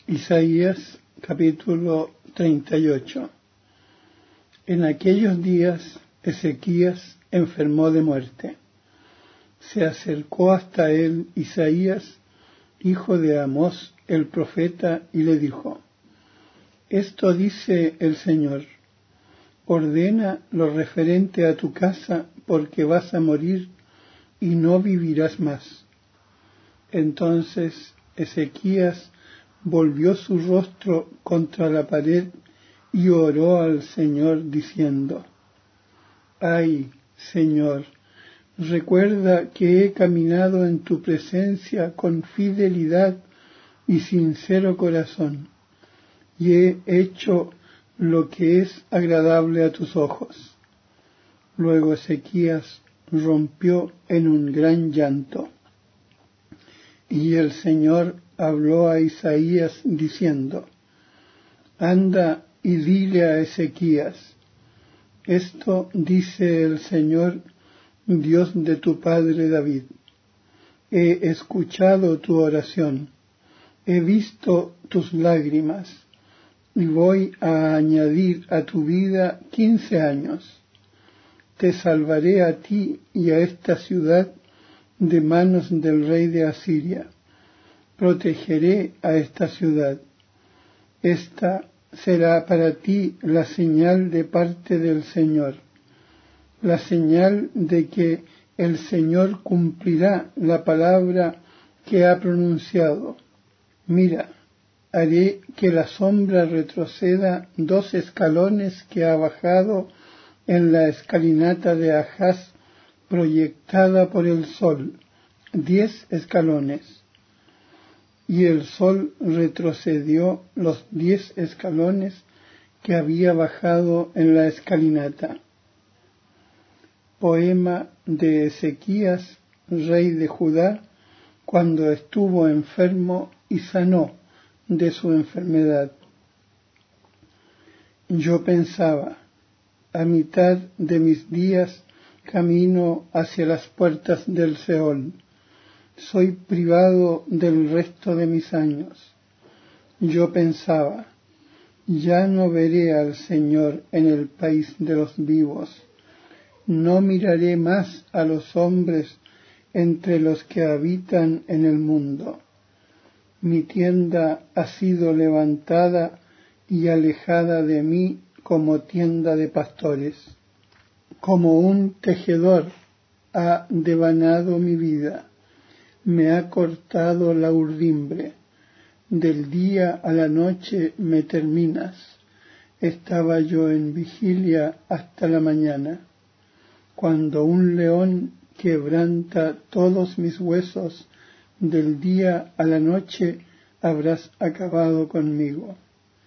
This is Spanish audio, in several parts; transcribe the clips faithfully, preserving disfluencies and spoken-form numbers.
Isaías capítulo treinta y ocho. En aquellos días Ezequías enfermó de muerte. Se acercó hasta él Isaías, hijo de Amós el profeta, y le dijo: Esto dice el Señor: ordena lo referente a tu casa, porque vas a morir y no vivirás más. Entonces Ezequías volvió su rostro contra la pared y oró al Señor diciendo: Ay, Señor, recuerda que he caminado en tu presencia con fidelidad y sincero corazón, y he hecho lo que es agradable a tus ojos. Luego Ezequías rompió en un gran llanto. Y el Señor habló a Isaías diciendo: Anda y dile a Ezequías: esto dice el Señor, Dios de tu padre David: he escuchado tu oración, he visto tus lágrimas, y voy a añadir a tu vida quince años. Te salvaré a ti y a esta ciudad de manos del rey de Asiria. Protegeré a esta ciudad. Esta será para ti la señal de parte del Señor, la señal de que el Señor cumplirá la palabra que ha pronunciado. Mira, haré que la sombra retroceda dos escalones que ha bajado en la escalinata de Ahaz, proyectada por el sol, diez escalones. Y el sol retrocedió los diez escalones que había bajado en la escalinata. Poema de Ezequías, rey de Judá, cuando estuvo enfermo y sanó de su enfermedad. Yo pensaba: a mitad de mis días camino hacia las puertas del Seol. Soy privado del resto de mis años. Yo pensaba: ya no veré al Señor en el país de los vivos. No miraré más a los hombres entre los que habitan en el mundo. Mi tienda ha sido levantada y alejada de mí como tienda de pastores. Como un tejedor ha devanado mi vida. Me ha cortado la urdimbre. Del día a la noche me terminas. Estaba yo en vigilia hasta la mañana. Cuando un león quebranta todos mis huesos, del día a la noche habrás acabado conmigo.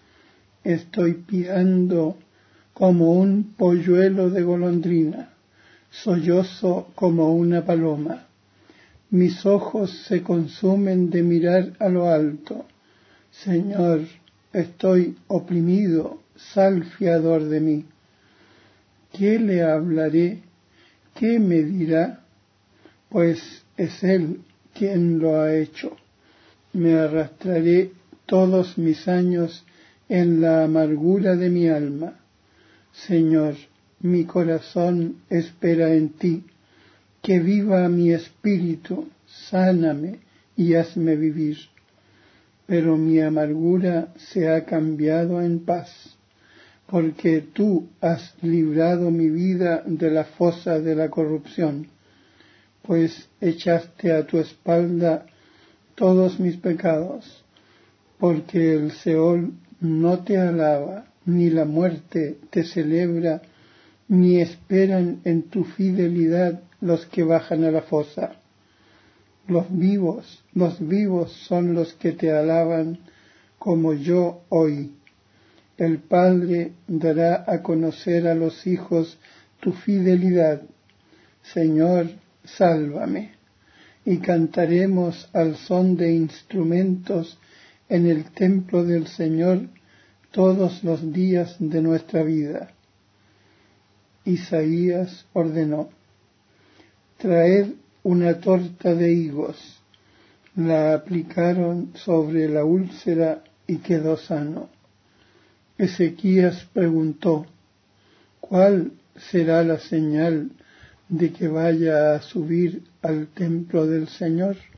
Estoy piando como un polluelo de golondrina, sollozo como una paloma. Mis ojos se consumen de mirar a lo alto. Señor, estoy oprimido, sal fiador de mí. ¿Qué le hablaré? ¿Qué me dirá? Pues es Él quien lo ha hecho. Me arrastraré todos mis años en la amargura de mi alma. Señor, mi corazón espera en ti. Que viva mi espíritu, sáname y hazme vivir. Pero mi amargura se ha cambiado en paz, porque tú has librado mi vida de la fosa de la corrupción, pues echaste a tu espalda todos mis pecados, porque el Seol no te alaba, ni la muerte te celebra, ni esperan en tu fidelidad los que bajan a la fosa. Los vivos, los vivos son los que te alaban, como yo hoy. El Padre dará a conocer a los hijos tu fidelidad. Señor, sálvame. Y cantaremos al son de instrumentos en el templo del Señor todos los días de nuestra vida. Isaías ordenó: traed una torta de higos. La aplicaron sobre la úlcera y quedó sano. Ezequías preguntó, ¿cuál será la señal de que vaya a subir al templo del Señor?